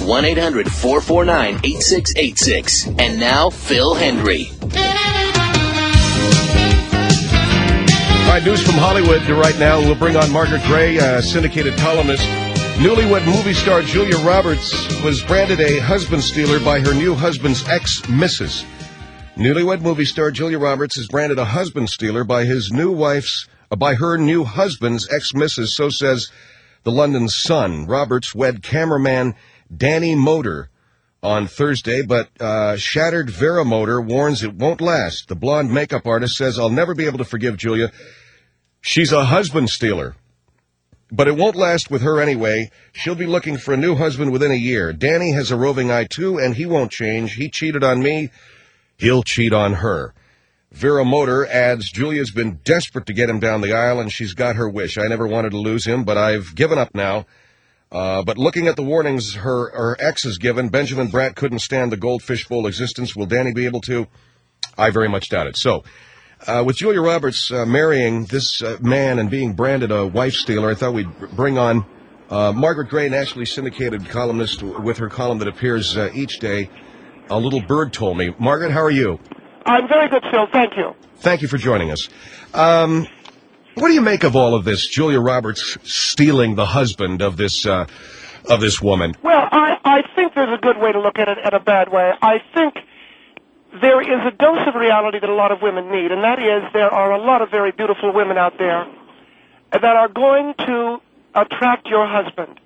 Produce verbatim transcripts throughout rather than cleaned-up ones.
one eight hundred four four nine eight six eight six. And now, Phil Hendry. All right, news from Hollywood right now. We'll bring on Margaret Gray, a syndicated columnist. Newlywed movie star Julia Roberts was branded a husband stealer by her new husband's ex-missus. Newlywed movie star Julia Roberts is branded a husband stealer by his new wife's, uh, by her new husband's ex-missus, so says the London Sun. Roberts wed cameraman Danny Moder on Thursday, but uh, shattered Vera Moder warns it won't last. The blonde makeup artist says, "I'll never be able to forgive Julia. She's a husband stealer. But it won't last with her anyway. She'll be looking for a new husband within a year. Danny has a roving eye, too, and he won't change. He cheated on me. He'll cheat on her." Vera Moder adds, "Julia's been desperate to get him down the aisle, and she's got her wish. I never wanted to lose him, but I've given up now. Uh, but looking at the warnings her, her ex has given, Benjamin Bratt couldn't stand the Goldfish Bowl existence. Will Danny be able to? I very much doubt it." So, uh, with Julia Roberts uh, marrying this uh, man and being branded a wife stealer, I thought we'd bring on uh, Margaret Gray, nationally syndicated columnist with her column that appears uh, each day. A Little Bird Told Me. Margaret, how are you? I'm very good, Phil. Thank you. Thank you for joining us. Um, what do you make of all of this, Julia Roberts stealing the husband of this uh, of this woman? Well, I, I think there's a good way to look at it and a bad way. I think there is a dose of reality that a lot of women need, and that is there are a lot of very beautiful women out there that are going to attract your husband.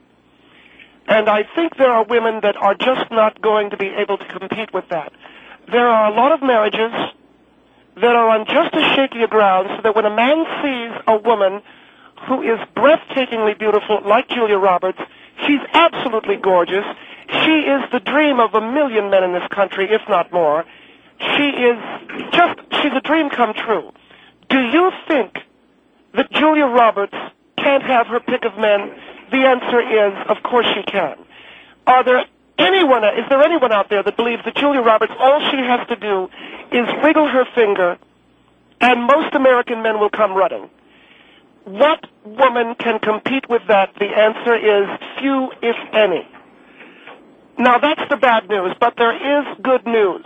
And I think there are women that are just not going to be able to compete with that. There are a lot of marriages that are on just as shaky a ground, so that when a man sees a woman who is breathtakingly beautiful, like Julia Roberts, she's absolutely gorgeous. She is the dream of a million men in this country, if not more. She is just, she's a dream come true. Do you think that Julia Roberts can't have her pick of men? The answer is, of course she can. Are there anyone, is there anyone out there that believes that Julia Roberts, all she has to do is wiggle her finger and most American men will come running? What woman can compete with that? The answer is few, if any. Now that's the bad news, but there is good news.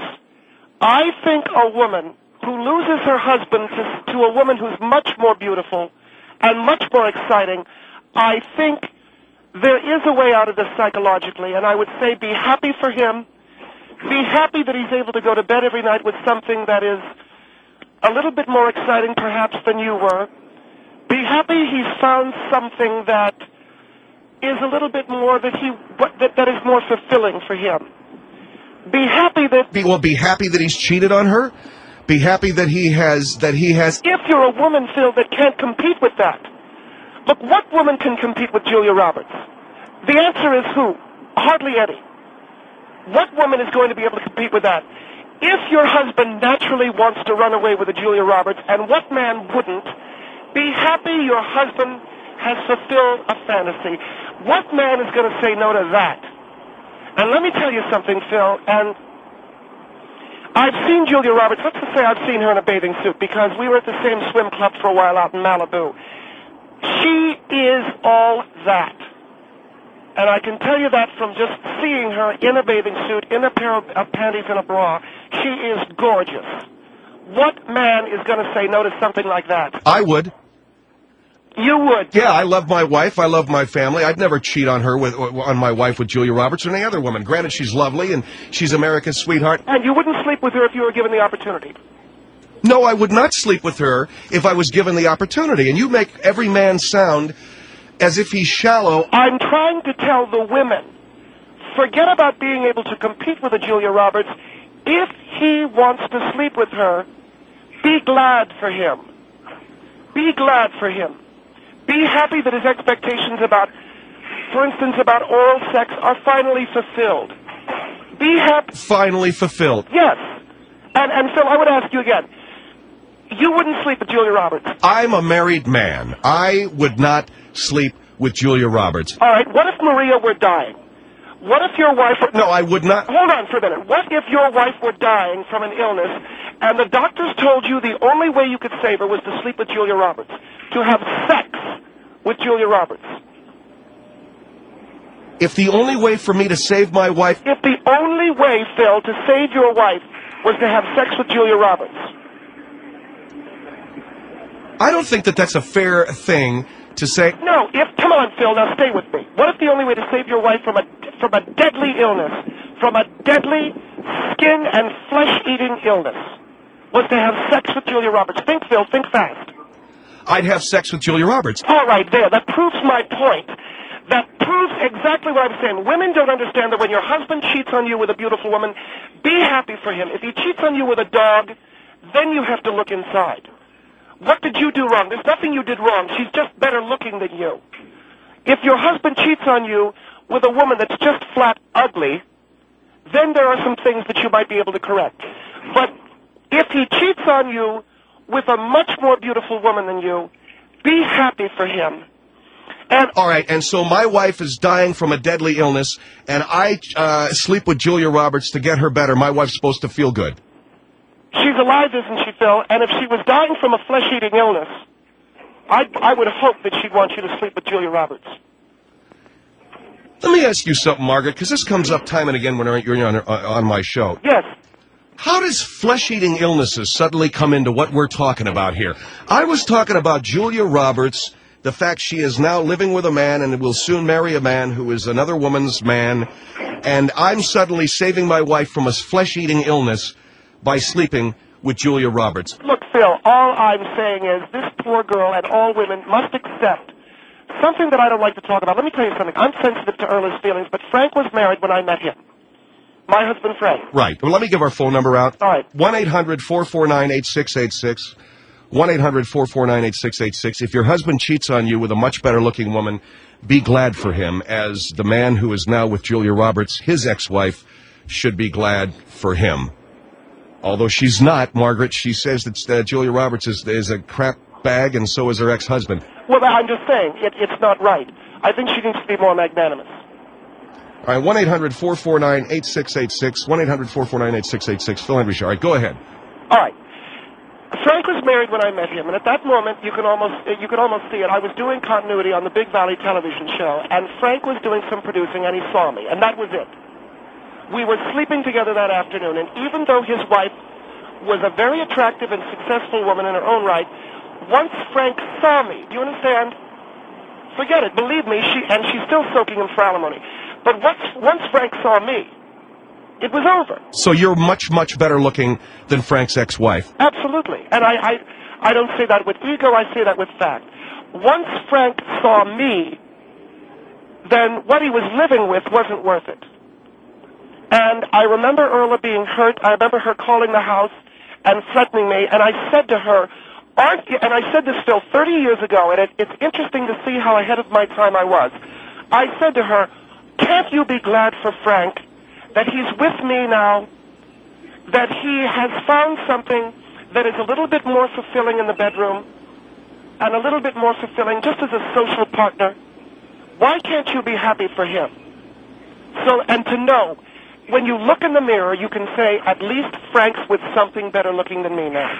I think a woman who loses her husband to, to a woman who's much more beautiful and much more exciting, I think there is a way out of this psychologically, and I would say be happy for him. Be happy that he's able to go to bed every night with something that is a little bit more exciting perhaps than you were. Be happy he's found something that is a little bit more that he that, that is more fulfilling for him. Be happy that Be, well, be happy that he's cheated on her. Be happy that he has that he has. If you're a woman, Phil, that can't compete with that. Look, what woman can compete with Julia Roberts? The answer is who? Hardly any. What woman is going to be able to compete with that? If your husband naturally wants to run away with a Julia Roberts, and what man wouldn't, be happy your husband has fulfilled a fantasy. What man is going to say no to that? And let me tell you something, Phil, and I've seen Julia Roberts. Let's just say I've seen her in a bathing suit because we were at the same swim club for a while out in Malibu. She is all that. And I can tell you that from just seeing her in a bathing suit, in a pair of, of panties and a bra. She is gorgeous. What man is going to say no to something like that? I would. You would? Yeah, I love my wife. I love my family. I'd never cheat on her with on my wife with Julia Roberts or any other woman. Granted, she's lovely and she's America's sweetheart. And you wouldn't sleep with her if you were given the opportunity? No, I would not sleep with her if I was given the opportunity. And you make every man sound as if he's shallow. I'm trying to tell the women, forget about being able to compete with a Julia Roberts. If he wants to sleep with her, be glad for him. Be glad for him. Be happy that his expectations about, for instance, about oral sex are finally fulfilled. Be happy. Finally fulfilled. Yes. And, and so I would ask you again, you wouldn't sleep with Julia Roberts. I'm a married man. I would not sleep with Julia Roberts. All right, what if Maria were dying? What if your wife were... No, I would not... Hold on for a minute. What if your wife were dying from an illness and the doctors told you the only way you could save her was to sleep with Julia Roberts, to have sex with Julia Roberts? If the only way for me to save my wife... If the only way, Phil, to save your wife was to have sex with Julia Roberts. I don't think that that's a fair thing to say. No, if... Come on, Phil, now stay with me. What if the only way to save your wife from a, from a deadly illness, from a deadly skin and flesh-eating illness, was to have sex with Julia Roberts? Think, Phil, think fast. I'd have sex with Julia Roberts. All right, there. That proves my point. That proves exactly what I'm saying. Women don't understand that when your husband cheats on you with a beautiful woman, be happy for him. If he cheats on you with a dog, then you have to look inside. What did you do wrong? There's nothing you did wrong. She's just better looking than you. If your husband cheats on you with a woman that's just flat ugly, then there are some things that you might be able to correct. But if he cheats on you with a much more beautiful woman than you, be happy for him. And all right, and so my wife is dying from a deadly illness, and I uh, sleep with Julia Roberts to get her better. My wife's supposed to feel good. She's alive, isn't she, Phil? And if she was dying from a flesh-eating illness, I, I would hope that she'd want you to sleep with Julia Roberts. Let me ask you something, Margaret, because this comes up time and again when you're on, on my show. Yes. How does flesh-eating illnesses suddenly come into what we're talking about here? I was talking about Julia Roberts, the fact she is now living with a man and will soon marry a man who is another woman's man, and I'm suddenly saving my wife from a flesh-eating illness by sleeping with Julia Roberts. Look, Phil, all I'm saying is this poor girl and all women must accept something that I don't like to talk about. Let me tell you something. I'm sensitive to Erla's feelings, but Frank was married when I met him. My husband, Frank. Right. Well, let me give our phone number out. All right. one eight hundred four four nine eight six eight six. one eight hundred four four nine eight six eight six. If your husband cheats on you with a much better-looking woman, be glad for him, as the man who is now with Julia Roberts, his ex-wife, should be glad for him. Although she's not, Margaret, she says that uh, Julia Roberts is, is a crap bag, and so is her ex-husband. Well, I'm just saying, it, it's not right. I think she needs to be more magnanimous. All right, one eight hundred four four nine eight six eight six, one eight hundred four four nine eight six eight six. Phil Henry Show. All right, go ahead. All right. Frank was married when I met him, and at that moment, you can almost you could almost see it. I was doing continuity on the Big Valley television show, and Frank was doing some producing, and he saw me, and that was it. We were sleeping together that afternoon, and even though his wife was a very attractive and successful woman in her own right, once Frank saw me, do you understand? Forget it. Believe me, she and she's still soaking in alimony. But once once Frank saw me, it was over. So you're much, much better looking than Frank's ex-wife. Absolutely. And I, I, I don't say that with ego, I say that with fact. Once Frank saw me, then what he was living with wasn't worth it. And I remember Erla being hurt. I remember her calling the house and threatening me. And I said to her, aren't you, and I said this still thirty years ago, and it, it's interesting to see how ahead of my time I was. I said to her, can't you be glad for Frank that he's with me now, that he has found something that is a little bit more fulfilling in the bedroom and a little bit more fulfilling just as a social partner? Why can't you be happy for him? So, and to know, when you look in the mirror, you can say, at least Frank's with something better looking than me now.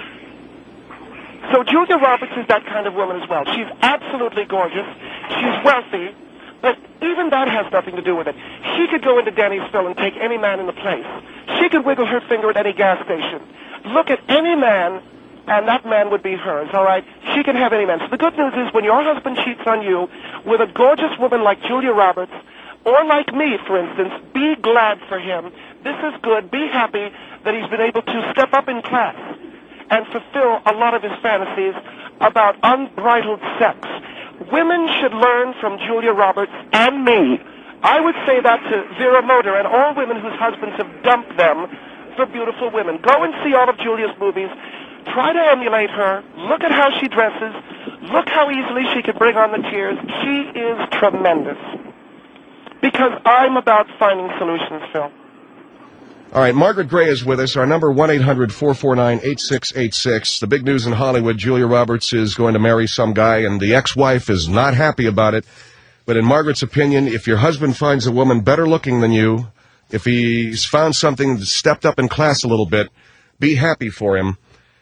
So Julia Roberts is that kind of woman as well. She's absolutely gorgeous. She's wealthy. But even that has nothing to do with it. She could go into Denny'sville and take any man in the place. She could wiggle her finger at any gas station. Look at any man, and that man would be hers, all right? She can have any man. So the good news is when your husband cheats on you with a gorgeous woman like Julia Roberts, or like me, for instance, be glad for him. This is good. Be happy that he's been able to step up in class and fulfill a lot of his fantasies about unbridled sex. Women should learn from Julia Roberts and me. I would say that to Vera Moder and all women whose husbands have dumped them for beautiful women. Go and see all of Julia's movies. Try to emulate her. Look at how she dresses. Look how easily she can bring on the tears. She is tremendous. Because I'm about finding solutions, Phil. All right, Margaret Gray is with us. Our number, one eight hundred four four nine eight six eight six. The big news in Hollywood, Julia Roberts is going to marry some guy, and the ex-wife is not happy about it. But in Margaret's opinion, if your husband finds a woman better looking than you, if he's found something that stepped up in class a little bit, be happy for him,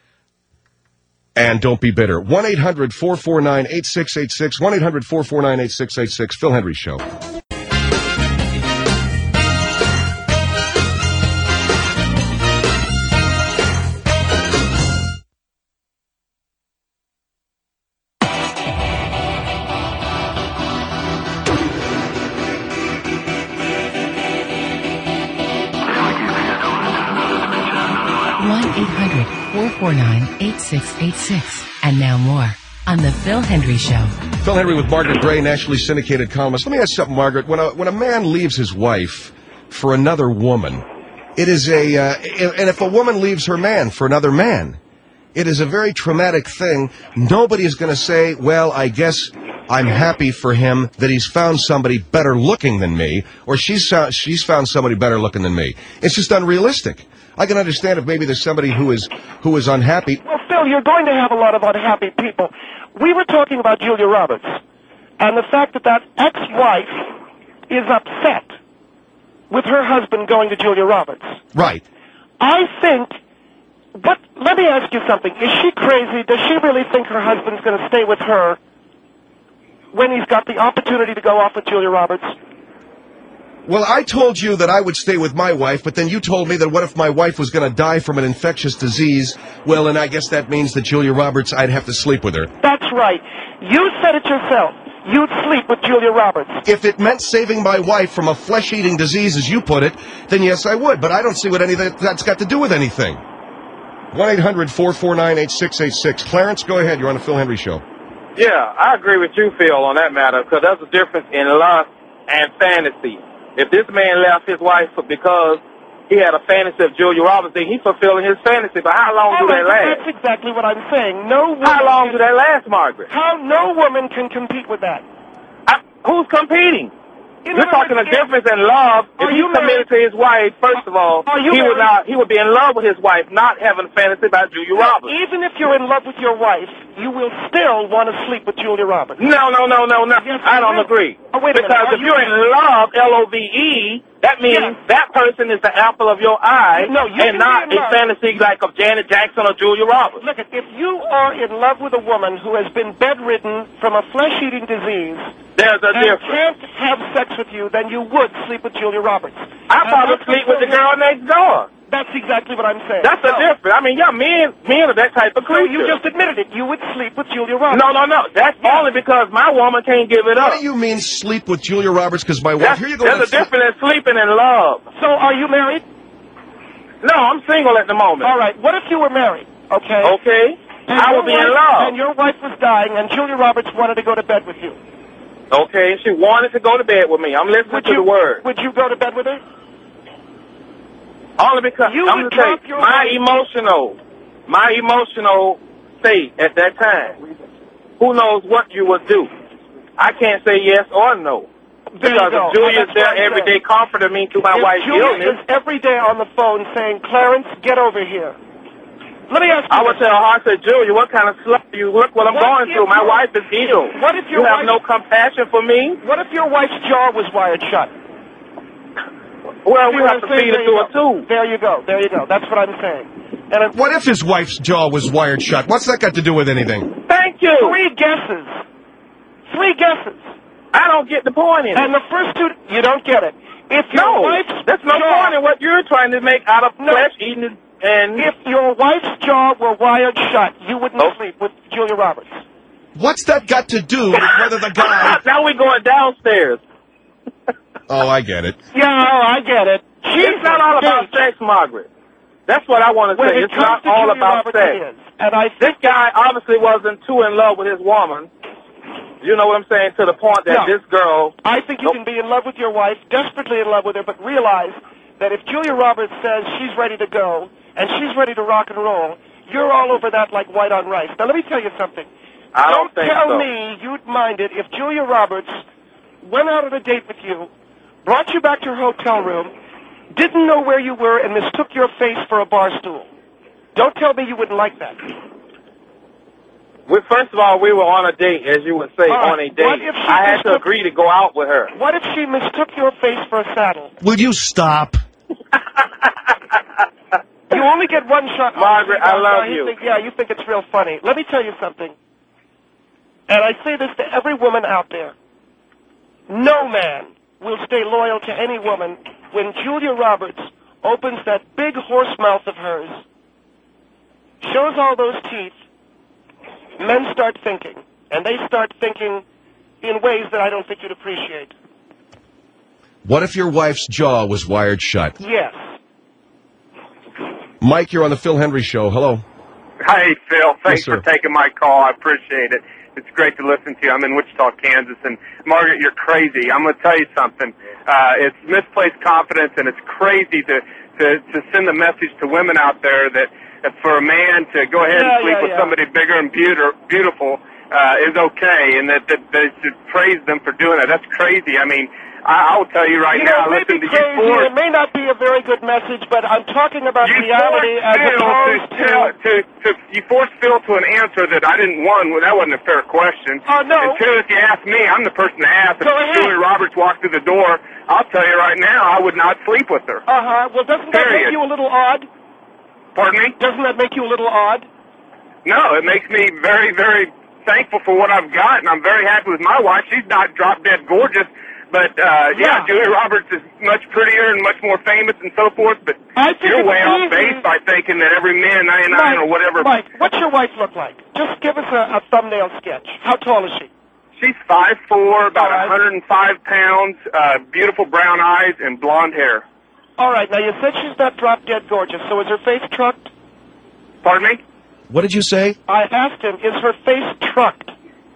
and don't be bitter. one eight hundred four four nine eight six eight six, one eight hundred four four nine eight six eight six, Phil Henry Show. one eight hundred four four nine eight six eight six. And now more on The Phil Hendry Show. Phil Hendry with Margaret Gray, nationally syndicated columnist. Let me ask you something, Margaret. When a, when a man leaves his wife for another woman, it is a, uh, and if a woman leaves her man for another man, it is a very traumatic thing. Nobody is going to say, well, I guess I'm happy for him that he's found somebody better looking than me, or she's found, she's found somebody better looking than me. It's just unrealistic. I can understand if maybe there's somebody who is who is unhappy. Well, Phil, you're going to have a lot of unhappy people. We were talking about Julia Roberts, and the fact that that ex-wife is upset with her husband going to Julia Roberts. Right. I think, but let me ask you something. Is she crazy? Does she really think her husband's going to stay with her when he's got the opportunity to go off with Julia Roberts? Well, I told you that I would stay with my wife, but then you told me that what if my wife was going to die from an infectious disease? Well, and I guess that means that Julia Roberts, I'd have to sleep with her. That's right. You said it yourself. You'd sleep with Julia Roberts. If it meant saving my wife from a flesh-eating disease, as you put it, then yes, I would. But I don't see what any of that, that's got to do with anything. one eight hundred four four nine eight six eight six. Clarence, go ahead. You're on the Phil Hendry Show. Yeah, I agree with you, Phil, on that matter, because there's a difference in lust and fantasy. If this man left his wife because he had a fantasy of Julia Roberts, then he's fulfilling his fantasy. But how long do Oh, they last? That's exactly what I'm saying. No woman How long can, do they last, Margaret? How no woman can compete with that. I, who's competing? In You're other talking a words, if- difference in love. Are If you he's committed to his wife, first of all, Are you he would married? not. He would be in love with his wife, not having a fantasy about Julia Roberts. Even if you're in love with your wife, you will still want to sleep with Julia Roberts. No, no, no, no, no. Yes, I don't you will. agree. Oh, wait a minute. Because Are if you- you're in love, L O V E, that means Yes. that person is the apple of your eye, No, you can and not be in a love. fantasy like of Janet Jackson or Julia Roberts. Look, if you are in love with a woman who has been bedridden from a flesh-eating disease There's a and difference. can't have sex with you, then you would sleep with Julia Roberts. I And probably that's sleep what with the Phil- girl next door. That's exactly what I'm saying. That's the So- difference. I mean, yeah, men, men are that type of So creature. you just admitted it. You would sleep with Julia Roberts. No, no, no. That's Yeah. only because my woman can't give it up. What do you mean sleep with Julia Roberts? Because my wife... That's, Here you go. there's a with- difference in sleeping and love. So are you married? No, I'm single at the moment. All right. What if you were married? Okay. Okay? And I your would be in wife- love. And your wife was dying, and Julia Roberts wanted to go to bed with you. Okay, she wanted to go to bed with me. I'm listening Would to you? the word. Would you go to bed with her? Only because You I'm would gonna tell drop you, your my wife- emotional, my emotional state at that time. Who knows what you would do? I can't say yes or no. There you Because go. if Julia's That's there what I'm every saying. day comforting me through my If wife's Julia illness, is every day on the phone saying, "Clarence, get over here." Let me ask you. I would this. tell her, I said, Julia, what kind of slut are you? Look what I'm What going if through. My your- wife is ill. What if your You have wife- no compassion for me? What if your wife's jaw was wired shut? Well, we See what have I'm to saying? feed There it you to her go. too. There you go. There you go. That's what I'm saying. And it, What if his wife's jaw was wired shut? What's that got to do with anything? Thank you. three guesses. Three guesses. I don't get the point in it. And the first two, you don't get it. If your No, wife's that's no jaw, point in what you're trying to make out of No. flesh eating and If your wife's jaw were wired shut, you wouldn't Oh. sleep with Julia Roberts. What's that got to do with whether the guy... now we're going downstairs. Oh, I get it. Yeah, I get it. She's It's not all about engaged. sex, Margaret. That's what I want to When say. it It's comes not to all Julia about Roberts, sex. it is. And I This think guy obviously wasn't too in love with his woman. You know what I'm saying? To the point that No. this girl... I think you Nope. can be in love with your wife, desperately in love with her, but realize that if Julia Roberts says she's ready to go and she's ready to rock and roll, you're all over that like white on rice. Now, let me tell you something. I don't think tell so. me you'd mind it if Julia Roberts went out on a date with you, brought you back to her hotel room, didn't know where you were, and mistook your face for a bar stool. Don't tell me you wouldn't like that. We, first of all, we were on a date, as you would say, All right. on a date. What if she I had to mistook- agree to go out with her. What if she mistook your face for a saddle? Will you stop? You only get one shot. Margaret, I love you you. Think, yeah, you think it's real funny. Let me tell you something. And I say this to every woman out there. No man will stay loyal to any woman when Julia Roberts opens that big horse mouth of hers, shows all those teeth, men start thinking. And they start thinking in ways that I don't think you'd appreciate. What if your wife's jaw was wired shut? Yes. Mike, you're on the Phil Hendry Show. Hello. Hi, Phil. Thanks Yes, sir. for taking my call. I appreciate it. It's great to listen to you. I'm in Wichita, Kansas, and Margaret, you're crazy. I'm going to tell you something. Uh, it's misplaced confidence, and it's crazy to, to, to send a message to women out there that, that for a man to go ahead Yeah, and sleep yeah, with yeah. somebody bigger and beautiful, beautiful uh, is okay, and that, that, that they should praise them for doing that. That's crazy. I mean, I, I will tell you right You now, know, it may listen be to you crazy, force it may not be a very good message, but I'm talking about you reality as forced Phil opposed to, to... tell, to, to you forced Phil to an answer that I didn't want. Well, that wasn't a fair question. Oh, no. And two, if you ask me, I'm the person to ask. If Go ahead. Julie Roberts walked through the door, I'll tell you right now, I would not sleep with her. Uh-huh. Well, doesn't that Period. make you a little odd? Pardon me? Doesn't that make you a little odd? No, it makes me very, very thankful for what I've got, and I'm very happy with my wife. She's not drop-dead gorgeous, but, uh, yeah, Yeah. Julie Roberts is much prettier and much more famous and so forth, but I think you're it's way off easy. base by thinking that every man, ninety-nine Mike, or whatever. Mike, what's your wife look like? Just give us a, a thumbnail sketch. How tall is she? She's five foot four, about All right. one hundred five pounds, uh, beautiful brown eyes, and blonde hair. All right, now you said she's not drop-dead gorgeous, so is her face trucked? Pardon me? What did you say? I asked him, is her face trucked?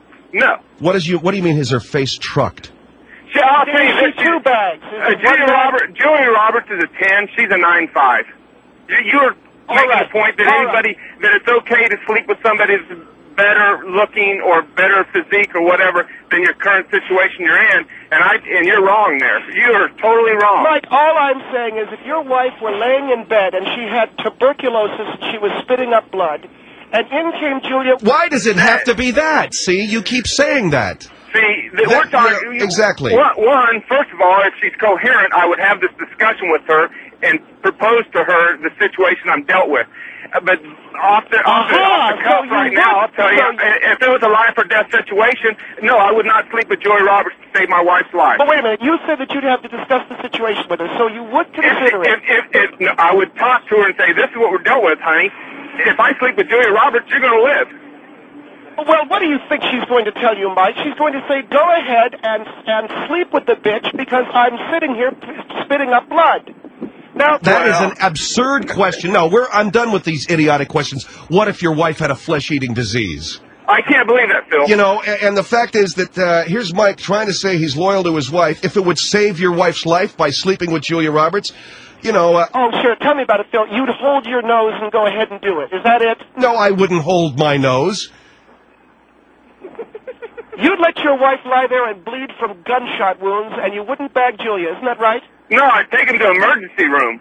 No. What is you? What do you mean? Is her face trucked? She, I'll tell you Is this. she two bags? Is Uh, it Julia, one bag? Robert, Julia Roberts is a ten. She's a nine five. You, you're All making right. the point that All anybody, that it's okay to sleep with somebody that's better looking or better physique or whatever than your current situation you're in, and I and you're wrong there. You are totally wrong. Mike, all I'm saying is if your wife were laying in bed and she had tuberculosis and she was spitting up blood, and in came Julia... Why does it have to be that? See, you keep saying that. See, th- That- we're talking... yeah, exactly. One, one, first of all, if she's coherent, I would have this discussion with her and propose to her the situation I'm dealt with. Uh, But off the, off the, Uh-huh, off the cuff so you right would- now, I'll tell you, so you- i- if it was a life or death situation, no, I would not sleep with Joey Roberts to save my wife's life. But wait a minute, you said that you'd have to discuss the situation with her, so you would If, consider if, it. if, if, no, I would talk to her and say, this is what we're dealt with, honey. If I sleep with Joey Roberts, you're going to live. Well, what do you think she's going to tell you, Mike? She's going to say, go ahead and and sleep with the bitch because I'm sitting here p- spitting up blood. Now, That is Well- an absurd question. No, we're I'm done with these idiotic questions. What if your wife had a flesh-eating disease? I can't believe that, Phil. You know, a- and the fact is that uh, here's Mike trying to say he's loyal to his wife. If it would save your wife's life by sleeping with Julia Roberts, you know, uh, oh, sure, tell me about it, Phil. You'd hold your nose and go ahead and do it. Is that it? no, I wouldn't hold my nose. You'd let your wife lie there and bleed from gunshot wounds, and you wouldn't bag Julia. Isn't that right? No, I'd take him to emergency room.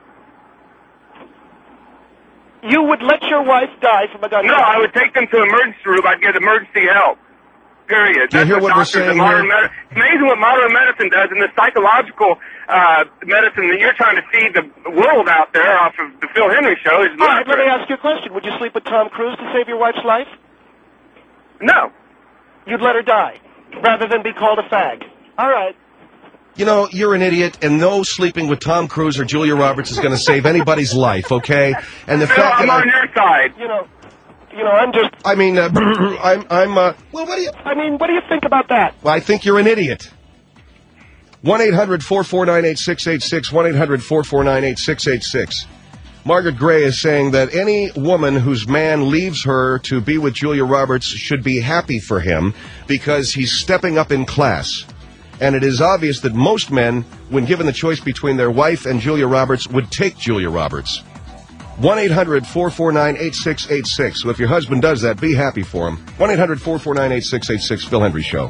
You would let your wife die from a gunshot. No, I would take them to emergency room. I'd get emergency help. Period. Do you That's hear what we're doctors in saying modern here? medi- It's amazing what modern medicine does, and the psychological uh, medicine that you're trying to feed the world out there off of the Phil Henry Show is All right, let me ludicrous. ask you a question. Would you sleep with Tom Cruise to save your wife's life? No. You'd let her die, rather than be called a fag. All right. You know, you're an idiot, and no sleeping with Tom Cruise or Julia Roberts is going to save anybody's life, okay? And the Phil, fact I'm that on I, your side. You know, you know, I'm just... I mean, uh, I'm, I'm, uh, well, what do you... I mean, what do you think about that? Well, I think you're an idiot. one eight hundred four four nine eight six eight six, one eight hundred four four nine eight six eight six. Margaret Gray is saying that any woman whose man leaves her to be with Julia Roberts should be happy for him because he's stepping up in class. And it is obvious that most men, when given the choice between their wife and Julia Roberts, would take Julia Roberts. one eight hundred four four nine eight six eight six. So if your husband does that, be happy for him. one eight hundred four four nine eight six eight six, Phil Hendry Show.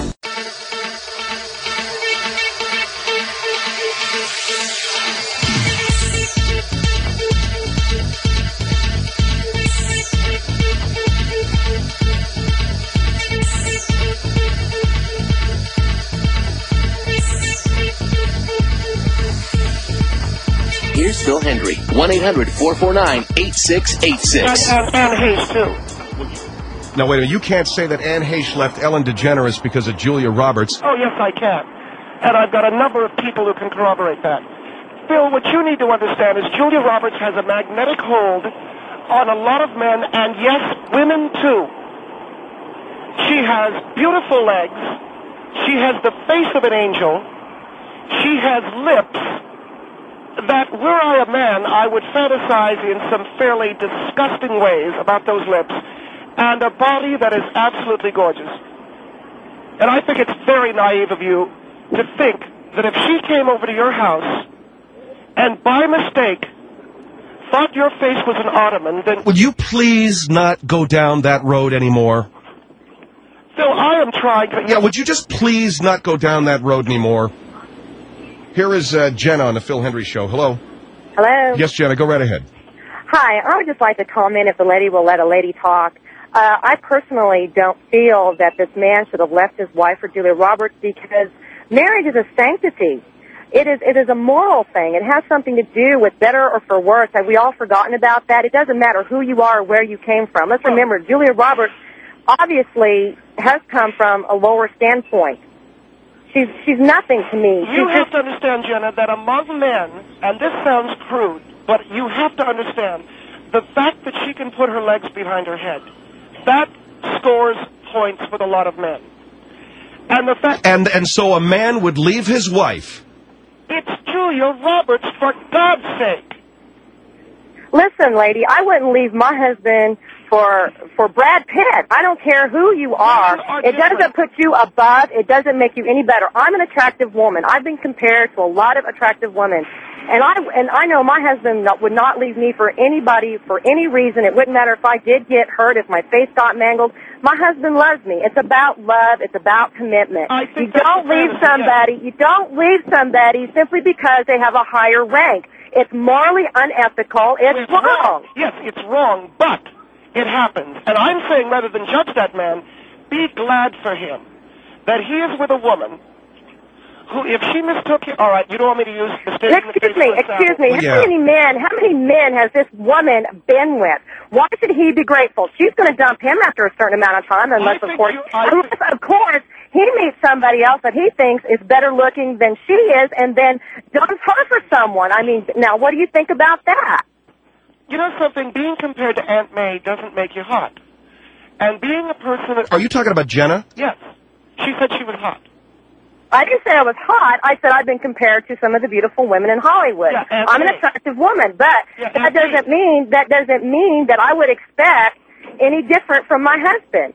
Here's Phil Hendry. one eight hundred four four nine eight six eight six. And, and, and Hayes, too. Now, wait a minute. You can't say that Anne Heche left Ellen DeGeneres because of Julia Roberts. Oh, yes, I can. And I've got a number of people who can corroborate that. Phil, what you need to understand is Julia Roberts has a magnetic hold on a lot of men, and yes, women too. She has beautiful legs. She has the face of an angel. She has lips that were I a man, I would fantasize in some fairly disgusting ways about those lips and a body that is absolutely gorgeous. And I think it's very naive of you to think that if she came over to your house and by mistake thought your face was an ottoman, then... Would you please not go down that road anymore? Phil, I am trying to... Yeah, would you just please not go down that road anymore? Here is uh, Jenna on the Phil Hendry Show. Hello. Hello. Yes, Jenna, go right ahead. Hi, I would just like to comment if the lady will let a lady talk. Uh, I personally don't feel that this man should have left his wife for Julia Roberts because marriage is a sanctity. It is it is a moral thing. It has something to do with better or for worse. Have we all forgotten about that? It doesn't matter who you are or where you came from. Let's remember, Julia Roberts obviously has come from a lower standpoint. She's she's nothing to me. You She's have just, to understand, Jenna, that among men, and this sounds crude, but you have to understand, the fact that she can put her legs behind her head, that scores points with a lot of men. And the fact... And, and so a man would leave his wife... It's Julia Roberts, for God's sake. listen, lady, I wouldn't leave my husband for for Brad Pitt. I don't care who you are. are It doesn't put you above. It doesn't make you any better. I'm an attractive woman. I've been compared to a lot of attractive women. And I and I know my husband not, would not leave me for anybody for any reason. It wouldn't matter if I did get hurt, if my face got mangled. My husband loves me. It's about love. It's about commitment. I think You that's don't the leave fantasy, somebody. yes. You don't leave somebody simply because they have a higher rank. It's morally unethical. It's, It's wrong. Yes, it's wrong, but it happens. And I'm saying, rather than judge that man, be glad for him that he is with a woman who, if she mistook him, all right, you don't want me to use mistaken Excuse me, excuse me. Well, yeah. How many men, how many men has this woman been with? Why should he be grateful? She's going to dump him after a certain amount of time, unless, I of think course, you- I unless, of course, he meets somebody else that he thinks is better looking than she is, and then dumps her for someone. I mean, now, what do you think about that? You know something? Being compared to Aunt May doesn't make you hot. And being a person that... Are you talking about Jenna? Yes. She said she was hot. I didn't say I was hot. I said I've been compared to some of the beautiful women in Hollywood. Yeah, Aunt I'm an May. attractive woman, but Yeah, that Aunt May. doesn't mean that doesn't mean that I would expect any different from my husband.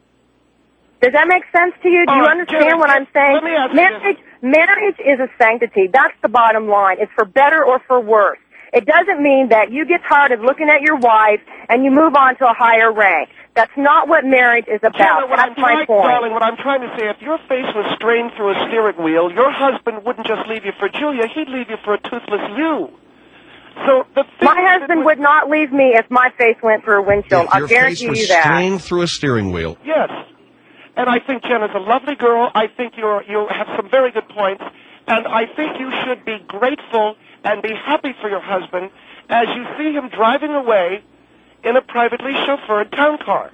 Does that make sense to you? Do All you right, understand Jenna, what I'm saying? let me ask you marriage, marriage is a sanctity. That's the bottom line. It's for better or for worse. It doesn't mean that you get tired of looking at your wife and you move on to a higher rank. That's not what marriage is about. Jenna, what That's I'm my trying, point. darling, what I'm trying to say, if your face was strained through a steering wheel, your husband wouldn't just leave you for Julia, he'd leave you for a toothless you. So the thing My that husband would not leave me if my face went through a windshield. If I your face guarantee was you that. strained through a steering wheel. Yes. And I think Jenna's a lovely girl. I think you're, you have some very good points. And I think you should be grateful and be happy for your husband as you see him driving away in a privately chauffeured town car.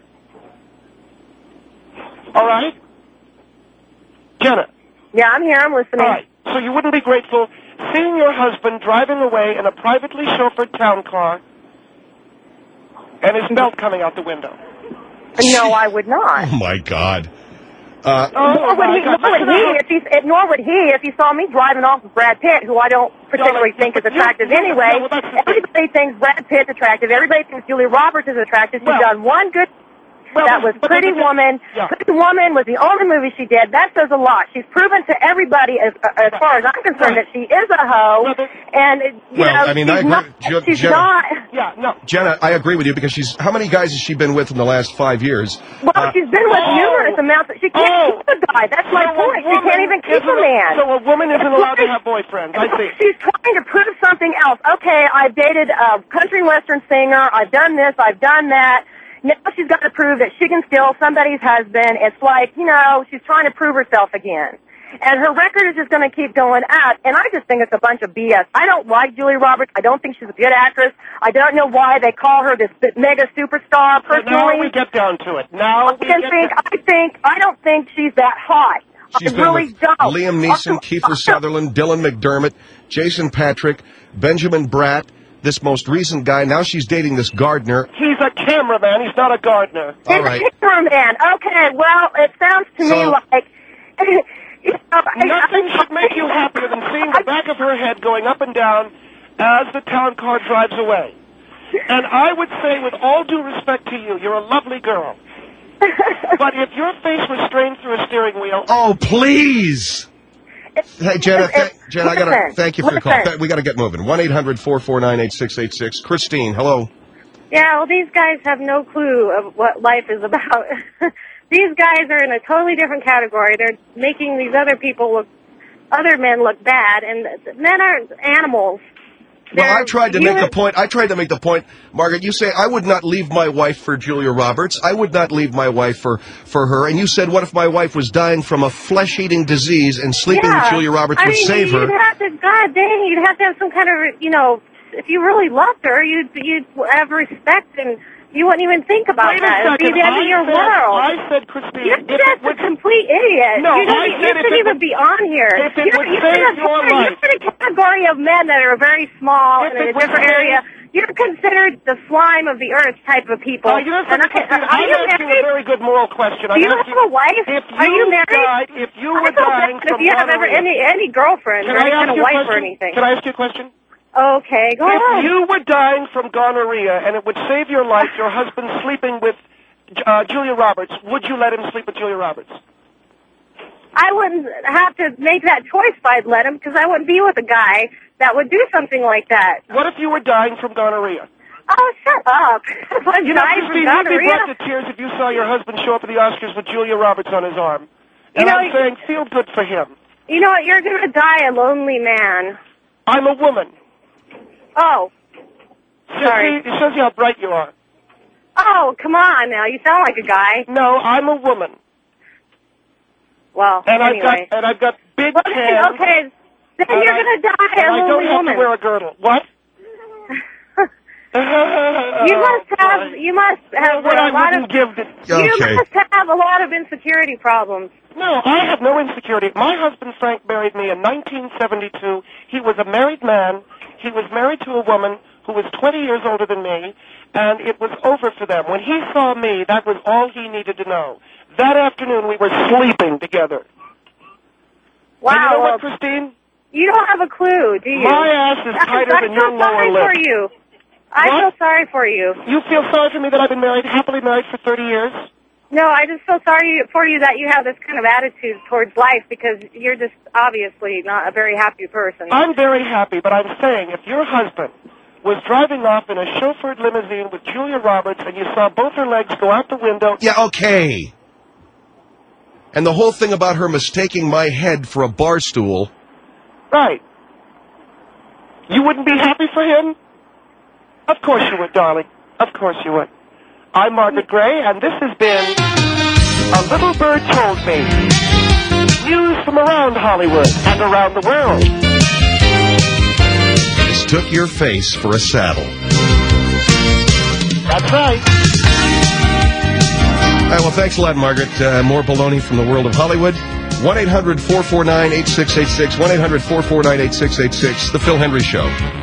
All right? Jenna. Yeah, I'm here. I'm listening. All right. So you wouldn't be grateful seeing your husband driving away in a privately chauffeured town car and his belt coming out the window. No, I would not. Oh, my God. Uh, Oh, Nor would my he, God. nor would Listen, he I- if he, if- nor would he if he saw me driving off with Brad Pitt, who I don't particularly Darling, think is but you- attractive you- anyway. no, well, that's the thing. Everybody thinks Brad Pitt's attractive. Everybody thinks Julia Roberts is attractive. She's Well- done one good. Well, that was but- Pretty but- Woman. yeah. Pretty Woman was the only movie she did. That says a lot. She's proven to everybody, as as far as I'm concerned, Right. that she is a hoe. Well, but- and you Well, know, I mean, she's I agree not. with Ju- she's Jenna. not. Yeah, no. Jenna, I agree with you because she's... How many guys has she been with in the last five years? Well, Uh, she's been with oh. numerous amounts. She can't Oh. keep a guy. That's my So a point. She woman can't even keep isn't a man. So a woman isn't It's allowed to like- have boyfriends. I see. She's trying to prove something else. Okay, I've dated a country and western singer. I've done this. I've done that. Now she's got to prove that she can steal somebody's husband. It's like, you know, she's trying to prove herself again. And her record is just going to keep going up. And I just think it's a bunch of B S. I don't like Julia Roberts. I don't think she's a good actress. I don't know why they call her this mega superstar. So Personally, now we get down to it. Now I we can get think. down- I think. I don't think she's that hot. She's I been really with don't. Liam Neeson, Kiefer Sutherland, Dylan McDermott, Jason Patrick, Benjamin Bratt, this most recent guy. Now she's dating this Gardner. He's a cameraman. He's not a gardener. He's All right. a cameraman. Okay, well, it sounds to me So- like. You know, I- Nothing I- should make you happier than seeing the back of her head going up and down as the town car drives away. And I would say, with all due respect to you, you're a lovely girl. But if your face was strained through a steering wheel... Oh, please! Hey, Jenna, th- Jenna, I gotta Listen, thank you for the call. listen. Th- We gotta get moving. one eight hundred four four nine eight six eight six. Christine, hello. Yeah, well, these guys have no clue of what life is about. These guys are in a totally different category. They're making these other people look, other men look bad, and men are animals. Well, They're I tried to make human- the point. I tried to make the point, Margaret. You say I would not leave my wife for Julia Roberts. I would not leave my wife for, for her. And you said, what if my wife was dying from a flesh-eating disease and sleeping yeah. with Julia Roberts I would mean, save you'd her? have to, God dang, you'd have to have some kind of, you know, if you really loved her, you'd you'd have respect, and you wouldn't even think about Wait a that. It'd be second. the end of I your said, world. I said, Christine, You're if it just would... a complete idiot. No, you don't, I you said if shouldn't it even would- be on here. if it you're, would you're save in a, your you're life. in a category of men that are very small If and in it a would different save- area. You're considered the slime of the earth type of people. Uh, you know and something, I, Christine, are I'm you asking a married? very good moral question. Do I'm you asking, have a wife? If Are you you married? died, if you I were don't know dying if from you have ever gonorrhea... any any girlfriend Can or I any ask kind of you a wife question? or anything. Can I ask you a question? Okay, go If ahead. you were dying from gonorrhea and it would save your life, your husband sleeping with uh, Julia Roberts, would you let him sleep with Julia Roberts? I wouldn't have to make that choice if I'd let him, because I wouldn't be with a guy that would do something like that. What if you were dying from gonorrhea? Oh, shut up. If I'm You know, dying from Christine, you'd be gonorrhea, brought to tears if you saw your husband show up at the Oscars with Julia Roberts on his arm. And You know, I'm saying, feel good for him. you know what? You're going to die a lonely man. I'm a woman. Oh. Shows Sorry. you- It shows you how bright you are. Oh, come on now. You sound like a guy. No, I'm a woman. Well, And anyway. I've got and I've got big okay, hands. okay. Then and you're I- going to die and a I don't lonely have woman. to wear a girdle. What? You must have, you must have what a I lot of, wouldn't give the... you Okay. must have a lot of insecurity problems. No, I have no insecurity. My husband Frank married me in nineteen seventy-two. He was a married man. He was married to a woman who was twenty years older than me, and it was over for them. When he saw me, that was all he needed to know. That afternoon, we were sleeping together. Wow. And you know well, what, Christine? you don't have a clue, do you? My ass is tighter I than feel your lower sorry lip. for you. I What? feel sorry for you. You feel sorry for me that I've been married, happily married for thirty years? No, I just feel sorry for you that you have this kind of attitude towards life, because you're just obviously not a very happy person. I'm very happy, but I'm saying if your husband was driving off in a chauffeured limousine with Julia Roberts and you saw both her legs go out the window... Yeah, okay. And the whole thing about her mistaking my head for a bar stool. Right. You wouldn't be happy for him? Of course you would, darling. Of course you would. I'm Margaret Gray, and this has been A Little Bird Told Me. News from around Hollywood and around the world. Mistook your face for a saddle. That's right. All right, well, thanks a lot, Margaret. Uh, more baloney from the world of Hollywood. one eight hundred four four nine eight six eight six. one eight hundred four four nine eight six eight six. The Phil Hendry Show.